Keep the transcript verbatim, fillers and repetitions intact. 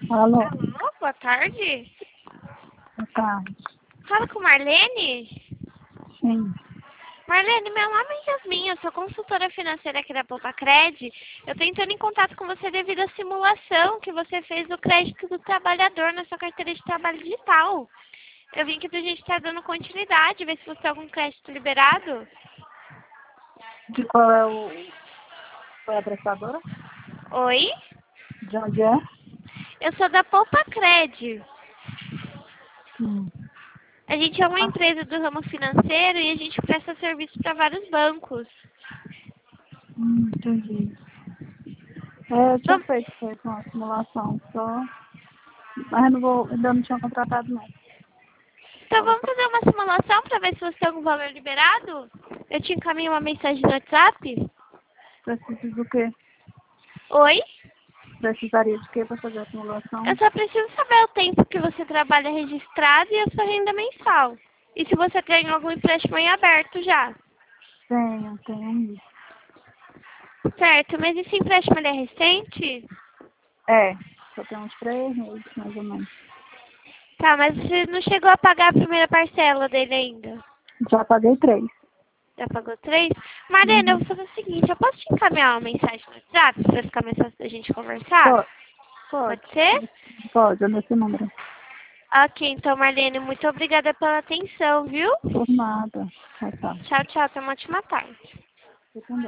Alô, Alô, boa tarde. boa tarde. Fala com Marlene? Sim. Marlene, meu nome é Yasmin, eu sou consultora financeira aqui da Poupacred. Eu tô entrando em contato com você devido à simulação que você fez do crédito do trabalhador na sua carteira de trabalho digital. Eu vim aqui pra gente estar dando continuidade, ver se você tem algum crédito liberado. De qual é o... Qual é a prestadora? Oi? De onde é? Eu sou da Poupacred. Hum. A gente é uma Ah, empresa do ramo financeiro e a gente presta serviço para vários bancos. hum, entendi. É, eu tinha Vam- feito foi, uma simulação só, mas não vou, ainda não tinha contratado não. Então Tava vamos pra- fazer uma simulação para ver se você tem algum valor liberado? Eu te encaminho uma mensagem no WhatsApp. Preciso do quê? Oi? Precisaria de quê para fazer a simulação? Eu só preciso saber o tempo que você trabalha registrado e a sua renda mensal. E se você tem algum empréstimo em aberto já. Tenho, tenho. Certo, mas esse empréstimo ele é recente? É, só tem uns três meses, mais ou menos. Tá, mas você não chegou a pagar a primeira parcela dele ainda. Já paguei três. Já pagou três? Mariana, eu Uhum. vou fazer o seguinte, eu posso te encaminhar uma mensagem no WhatsApp pra ficar mais fácil da gente conversar? Pode, pode. Pode ser? Pode, é nesse número. Ok, então, Marlene, muito obrigada pela atenção, viu? Por nada. Tá, tá. Tchau, tchau. Tenha uma ótima tarde. Eu também.